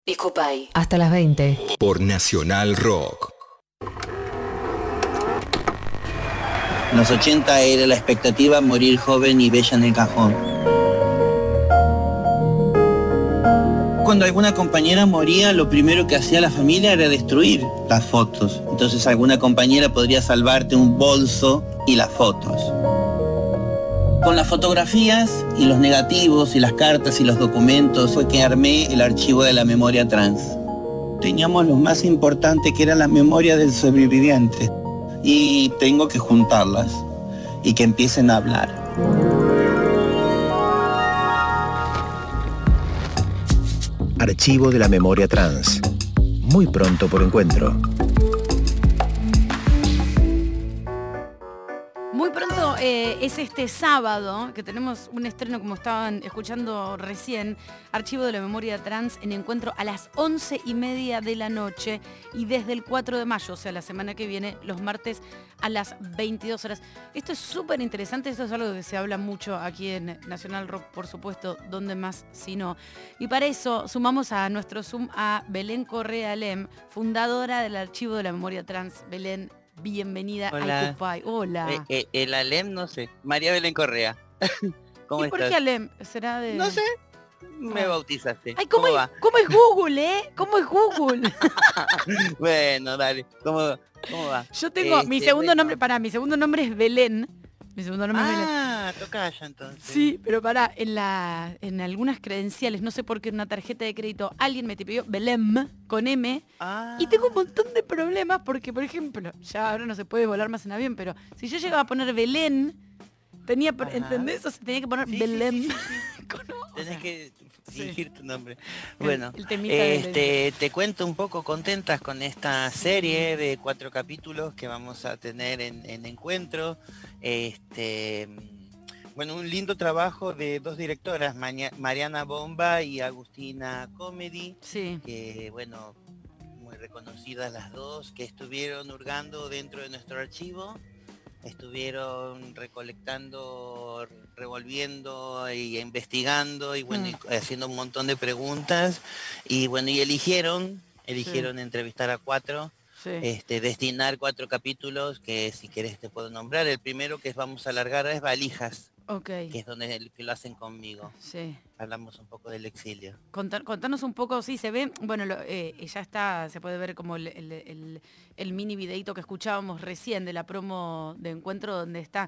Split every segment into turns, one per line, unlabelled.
Ecopay.
Hasta las 20.
Por Nacional Rock.
En los 80 era la expectativa morir joven y bella en el cajón. Cuando alguna compañera moría, lo primero que hacía la familia era destruir las fotos. Entonces alguna compañera podría salvarte un bolso y las fotos. Con las fotografías y los negativos y las cartas y los documentos fue que armé el archivo de la memoria trans. Teníamos lo más importante, que era la memoria del sobreviviente. Y tengo que juntarlas y que empiecen a hablar.
Archivo de la memoria trans. Muy pronto por Encuentro.
Muy pronto es este sábado que tenemos un estreno, como estaban escuchando recién, Archivo de la Memoria Trans en Encuentro a las 11:30 de la noche y desde el 4 de mayo, o sea, la semana que viene, los martes a las 22 horas. Esto es súper interesante, esto es algo que se habla mucho aquí en Nacional Rock, por supuesto, donde más si no. Y para eso sumamos a nuestro Zoom a Belén Correa Lem, fundadora del Archivo de la Memoria Trans. Belén, bienvenida a Ecopay. Hola.
El Alem, no sé. María Belén Correa. ¿Cómo
¿Y
estás?
por qué Alem? ¿Será de...?
No sé. Me bautizaste.
Ay, ¿cómo es Google, ¿Cómo es Google?
Bueno, dale. ¿Cómo va?
Yo tengo mi segundo nombre, mi segundo nombre es Belén. Mi segundo nombre es Belén.
Tocaya entonces.
Sí, pero en algunas credenciales, no sé por qué en una tarjeta de crédito alguien me pidió Belém con M y tengo un montón de problemas porque, por ejemplo, ya ahora no se puede volar más en avión, pero si yo llegaba a poner Belén, ¿entendés? O sea, tenía que poner Belém.
Tenés que fingir tu nombre. Bueno,
el temita de
te cuento un poco, contentas con esta serie de 4 capítulos que vamos a tener en Encuentro. Bueno, un lindo trabajo de 2 directoras, Mariana Bomba y Agustina Comedy, que bueno, muy reconocidas las dos, que estuvieron hurgando dentro de nuestro archivo, estuvieron recolectando, revolviendo y investigando y bueno, y haciendo un montón de preguntas y bueno, y eligieron entrevistar a 4. Destinar 4 capítulos que si querés te puedo nombrar. El primero que vamos a alargar es Valijas, que es donde que lo hacen conmigo.
Sí.
Hablamos un poco del exilio.
Contanos un poco, sí, se ve, bueno, ya está, se puede ver como el mini videíto que escuchábamos recién de la promo de Encuentro, donde está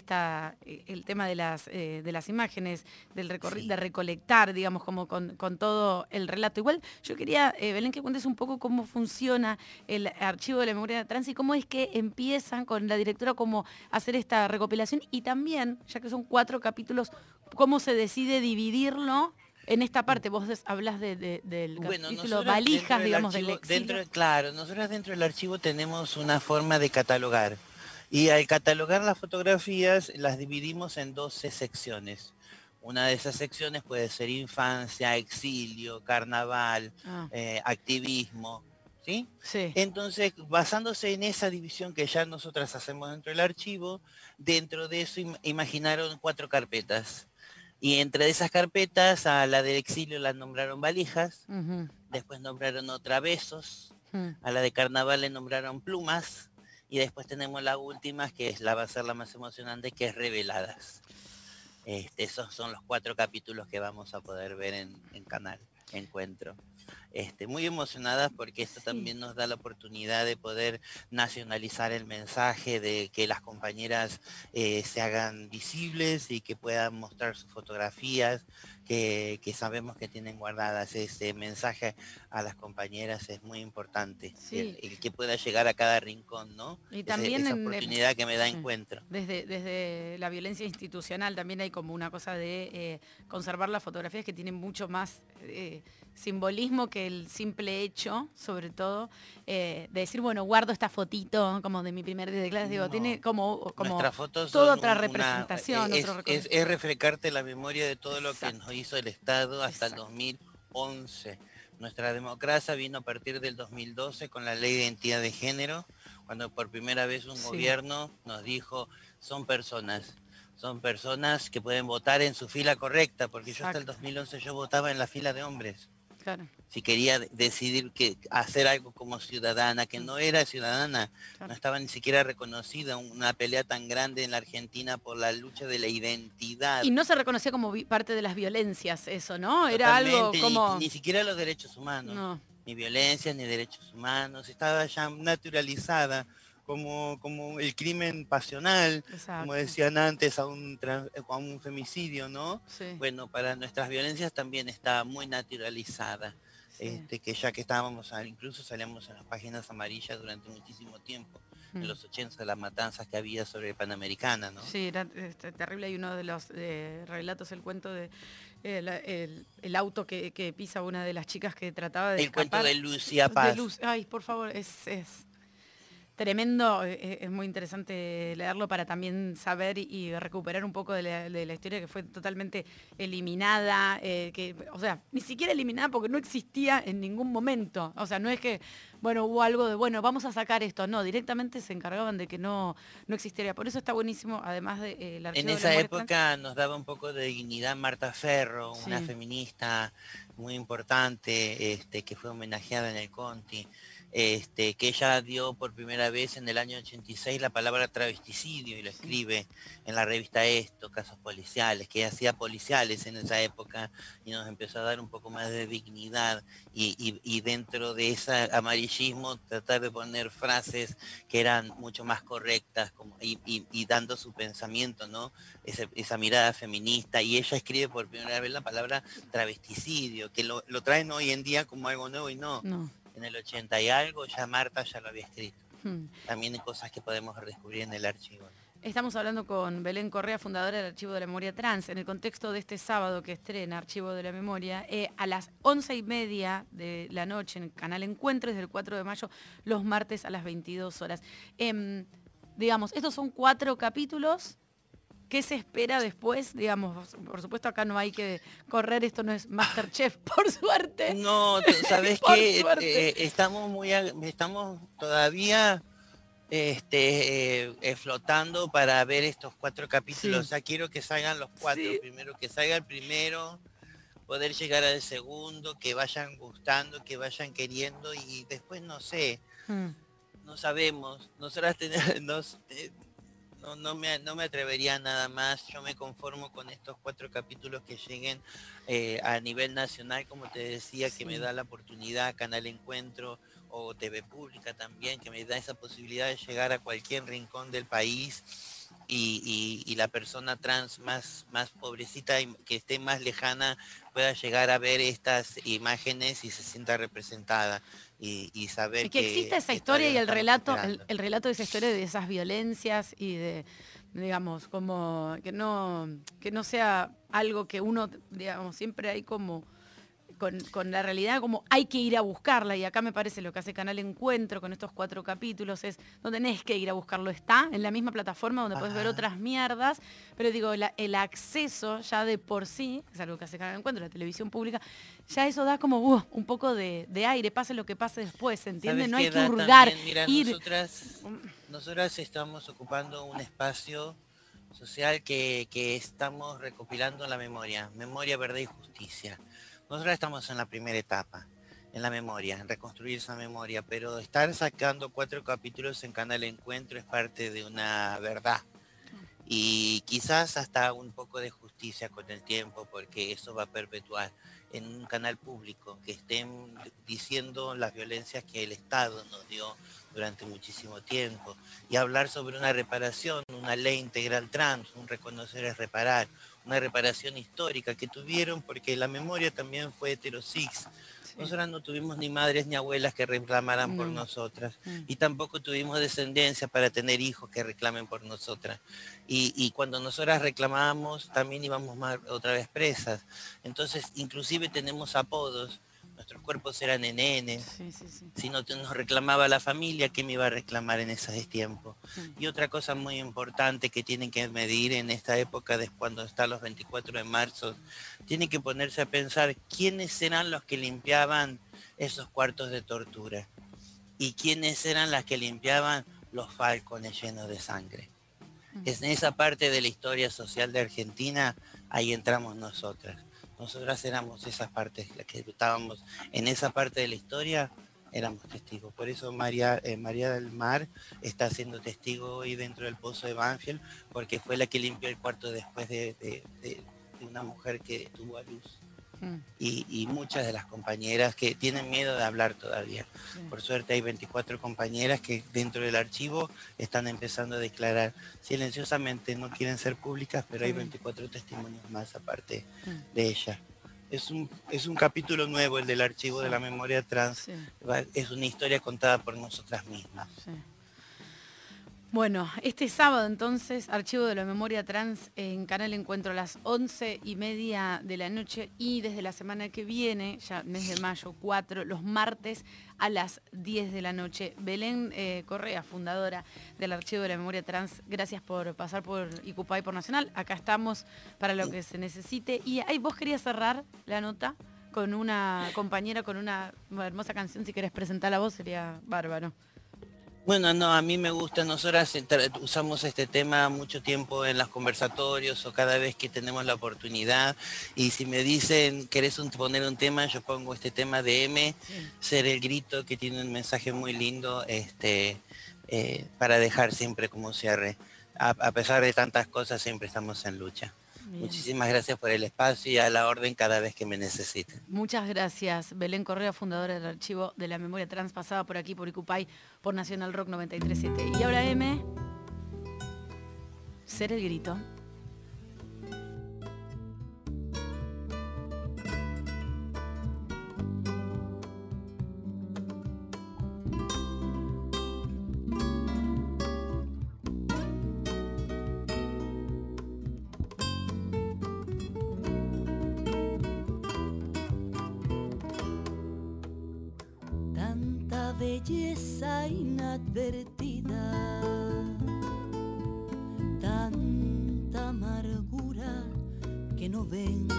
el tema de las imágenes, de recolectar, digamos, como con todo el relato. Igual yo quería, Belén, que cuentes un poco cómo funciona el Archivo de la Memoria Trans y cómo es que empiezan con la directora como a hacer esta recopilación y también, ya que son 4 capítulos, cómo se decide dividirlo en esta parte. Vos hablas del capítulo Valijas, digamos, del exilio.
Claro, nosotros dentro del archivo tenemos una forma de catalogar. Y al catalogar las fotografías, las dividimos en 12 secciones. Una de esas secciones puede ser infancia, exilio, carnaval, activismo. ¿Sí?
Sí.
Entonces, basándose en esa división que ya nosotras hacemos dentro del archivo, dentro de eso imaginaron 4 carpetas. Y entre esas carpetas, a la del exilio la nombraron Valijas, después nombraron otra Besos, a la de carnaval le nombraron Plumas, y después tenemos la última, que va a ser la más emocionante, que es Reveladas. Esos son los 4 capítulos que vamos a poder ver en Canal Encuentro. Muy emocionadas porque esto también nos da la oportunidad de poder nacionalizar el mensaje, de que las compañeras se hagan visibles y que puedan mostrar sus fotografías, que sabemos que tienen guardadas. Ese mensaje a las compañeras es muy importante, el que pueda llegar a cada rincón, ¿no?
Y también
esa oportunidad que me da Encuentro.
Desde la violencia institucional también hay como una cosa de conservar las fotografías que tienen mucho más simbolismo que el simple hecho, sobre todo, de decir, bueno, guardo esta fotito como de mi primer día de clases, digo, tiene como
nuestras fotos
toda
son
otra representación.
Es refrescarte la memoria de todo lo que nos hizo el Estado hasta el 2011. Nuestra democracia vino a partir del 2012 con la Ley de Identidad de Género, cuando por primera vez un gobierno nos dijo, son personas que pueden votar en su fila correcta, porque yo hasta el 2011 yo votaba en la fila de hombres.
Claro.
Si quería decidir hacer algo como ciudadana, que no era ciudadana,
Claro.
no estaba ni siquiera reconocida, una pelea tan grande en la Argentina por la lucha de la identidad.
Y no se reconocía como parte de las violencias eso, ¿no? Era
Totalmente,
algo como...
ni siquiera los derechos humanos,
No,
ni violencias, ni derechos humanos, estaba ya naturalizada como el crimen pasional,
exacto.
como decían antes, a un femicidio, ¿no?
Sí,
Bueno, para nuestras violencias también está muy naturalizada.
sí.
Que ya que estábamos, incluso salíamos en las páginas amarillas durante muchísimo tiempo, en los 80, las matanzas que había sobre Panamericana, ¿no?
Sí, era terrible. Hay uno de los relatos, el cuento de el auto que pisa una de las chicas que trataba de
El cuento
escapar.
de Lucía Paz.
Ay, por favor, es tremendo, es muy interesante leerlo para también saber y recuperar un poco de la historia que fue totalmente eliminada, o sea, ni siquiera eliminada porque no existía en ningún momento. O sea, no es que, bueno, hubo algo de, bueno, vamos a sacar esto. No, directamente se encargaban de que no existiera. Por eso está buenísimo, además de el archivo
En
de
esa
la
época nos daba un poco de dignidad Marta Ferro,
Sí.
una feminista muy importante, que fue homenajeada en el Conti. Que ella dio por primera vez en el año 86 la palabra travesticidio y lo escribe en la revista Esto, Casos Policiales, que ella hacía policiales en esa época y nos empezó a dar un poco más de dignidad y dentro de ese amarillismo tratar de poner frases que eran mucho más correctas y dando su pensamiento, ¿no? Esa mirada feminista, y ella escribe por primera vez la palabra travesticidio, que lo traen hoy en día como algo nuevo y no. En el 80 y algo ya Marta ya lo había escrito. También hay cosas que podemos redescubrir en el archivo, ¿no?
Estamos hablando con Belén Correa, fundadora del Archivo de la Memoria Trans, en el contexto de este sábado que estrena Archivo de la Memoria, a las 11:30 de la noche en el canal Encuentro, desde el 4 de mayo, los martes a las 22 horas. Digamos, estos son 4 capítulos. ¿Qué se espera después? Digamos, por supuesto acá no hay que correr, esto no es MasterChef, por suerte.
No, ¿sabes qué? Estamos todavía flotando para ver estos 4 capítulos.
Sí.
O sea, quiero que salgan los 4,
Sí.
primero que salga el primero, poder llegar al segundo, que vayan gustando, que vayan queriendo, y después no sé, no sabemos. Nosotras no me atrevería a nada más. Yo me conformo con estos 4 capítulos que lleguen a nivel nacional, como te decía, que me da la oportunidad Canal Encuentro o TV Pública también, que me da esa posibilidad de llegar a cualquier rincón del país y la persona trans más pobrecita y que esté más lejana pueda llegar a ver estas imágenes y se sienta representada y saber
que exista esa historia y el relato de esa historia, de esas violencias y de, digamos, como que no sea algo que uno, digamos, siempre hay como con la realidad, como hay que ir a buscarla, y acá me parece lo que hace Canal Encuentro con estos 4 capítulos es, no tenés que ir a buscarlo, está en la misma plataforma donde puedes ver otras mierdas, pero digo, el acceso ya de por sí, es algo que hace Canal Encuentro, la televisión pública, ya eso da como un poco de aire, pase lo que pase después, ¿se entiende? No hay que hurgar,
mira,
ir...
Nosotras estamos ocupando un espacio social que estamos recopilando en la memoria, verdad y justicia. Nosotros estamos en la primera etapa, en la memoria, en reconstruir esa memoria, pero estar sacando 4 capítulos en Canal Encuentro es parte de una verdad. Y quizás hasta un poco de justicia con el tiempo, porque eso va a perpetuar en un canal público, que estén diciendo las violencias que el Estado nos dio durante muchísimo tiempo, y hablar sobre una reparación, una ley integral trans, un reconocer es reparar, una reparación histórica que tuvieron, porque la memoria también fue heterosix. Nosotras no tuvimos ni madres ni abuelas que reclamaran por nosotras, y tampoco tuvimos descendencia para tener hijos que reclamen por nosotras. Y cuando nosotras reclamábamos, también íbamos otra vez presas. Entonces, inclusive tenemos apodos. Nuestros cuerpos eran nenes. Si no nos reclamaba la familia, ¿qué me iba a reclamar en ese tiempo? Y otra cosa muy importante que tienen que medir en esta época, de cuando están los 24 de marzo, tienen que ponerse a pensar quiénes eran los que limpiaban esos cuartos de tortura y quiénes eran las que limpiaban los falcones llenos de sangre. Es en esa parte de la historia social de Argentina, ahí entramos nosotras. nosotras éramos esas partes, las que estábamos en esa parte de la historia, éramos testigos. Por eso María del Mar está siendo testigo hoy dentro del pozo de Banfield, porque fue la que limpió el cuarto después de una mujer que tuvo a luz. Y muchas de las compañeras que tienen miedo de hablar todavía. Sí. Por suerte hay 24 compañeras que dentro del archivo están empezando a declarar silenciosamente, no quieren ser públicas, pero hay 24 testimonios más aparte de ella. Es un capítulo nuevo el del archivo de la memoria trans. Sí. Es una historia contada por nosotras mismas.
Sí. Bueno, este sábado entonces, Archivo de la Memoria Trans en Canal Encuentro a las 11:30 de la noche, y desde la semana que viene, ya mes de mayo 4, los martes a las 10 de la noche. Belén Correa, fundadora del Archivo de la Memoria Trans, gracias por pasar por Icupay, por Nacional. Acá estamos para lo que se necesite. Y vos querías cerrar la nota con una compañera, con una hermosa canción. Si querés presentar la voz sería bárbaro.
Bueno, no, a mí me gusta, nosotras usamos este tema mucho tiempo en los conversatorios o cada vez que tenemos la oportunidad, y si me dicen, ¿querés poner un tema? Yo pongo este tema de M, Ser el Grito, que tiene un mensaje muy lindo para dejar siempre como cierre. A pesar de tantas cosas, siempre estamos en lucha. Bien. Muchísimas gracias por el espacio y a la orden cada vez que me necesiten.
Muchas gracias. Belén Correa, fundadora del Archivo de la Memoria Trans, pasada por aquí, por Icupay, por Nacional Rock 93.7. Y ahora M, Ser el Grito.
Belleza inadvertida, tanta amargura que no ven,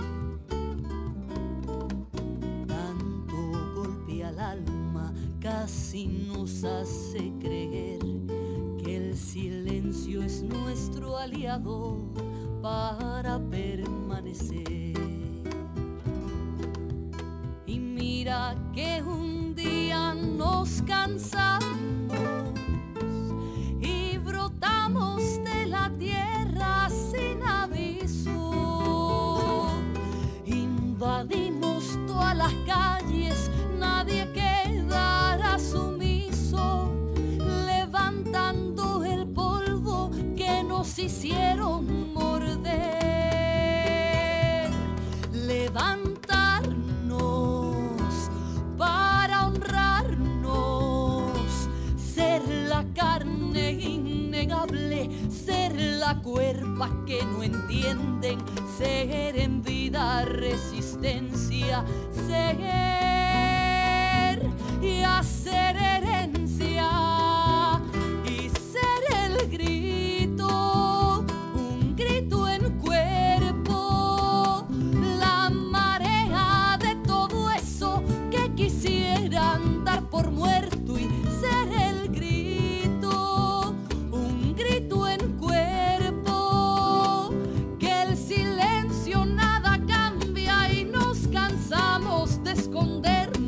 tanto golpe al alma casi nos hace creer que el silencio es nuestro aliado para permanecer. Y mira que un día nos cansamos y brotamos de la tierra sin aviso. Invadimos todas las calles, nadie quedará sumiso, levantando el polvo que nos hicieron morder. Levantarnos para honrarnos, ser la carne innegable, ser la cuerpa que no entienden, ser en vida resistencia, ser y hacer herencia, y ser el grito, un grito en cuerpo, la marea de todo eso que quisieran dar por muerto, y ser el grito, un grito en cuerpo, que el silencio nada cambia y nos cansamos de escondernos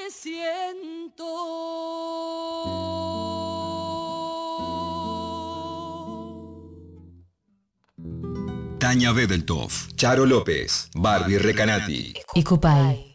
me siento.
Tania Bedeltoft, Charo López, Barbie Recanati.
Ecopay.